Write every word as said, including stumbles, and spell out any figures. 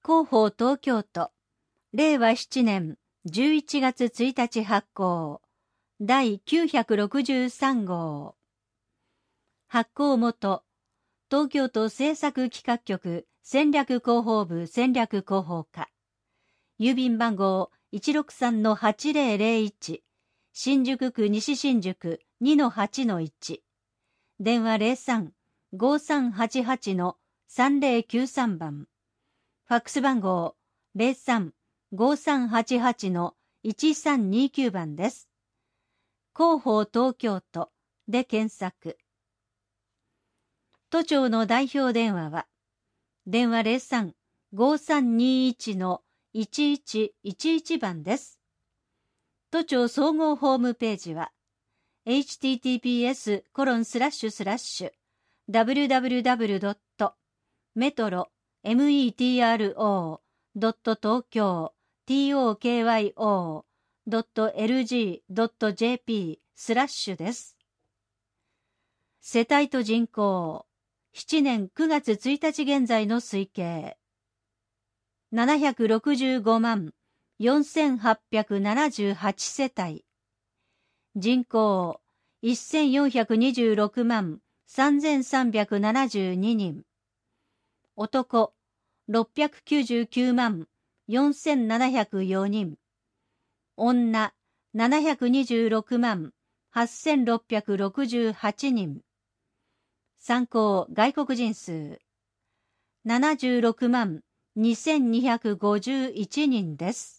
広報東京都、れいわしちねんじゅういちがつついたち発行、だいきゅうひゃくろくじゅうさんごう。発行元、東京都政策企画局戦略広報部戦略広報課。郵便番号 いちろくさんのはちぜろぜろいち、新宿区西新宿 にのはちのいち。電話 ゼロさん ごーさんはちはちのさんぜろきゅうさん 番。ファックス番号 ゼロさん ごーさんはちはちのいちさんにきゅう 番です。広報東京都で検索。都庁の代表電話は、電話 ゼロさん ごーさんにいちのいちいちいちいち 番です。都庁総合ホームページは、エイチティーティーピーエスコロンスラッシュスラッシュダブリューダブリューダブリュードットメトロメトロドット東京トードットエルジードットジェーピースラッシュです。世帯と人口、ななねんくがつついたち現在の推計、ななひゃくろくじゅうごまんよんせんはっぴゃくななじゅうはちせたい、人口せんよんひゃくにじゅうろくまんさんぜんさんびゃくななじゅうににん、男ろっぴゃくきゅうじゅうきゅうまんよんせんななひゃくよにん、女ななひゃくにじゅうろくまんはっせんろっぴゃくろくじゅうはちにん、参考外国人数ななじゅうろくまんにせんにひゃくごじゅういちにんです。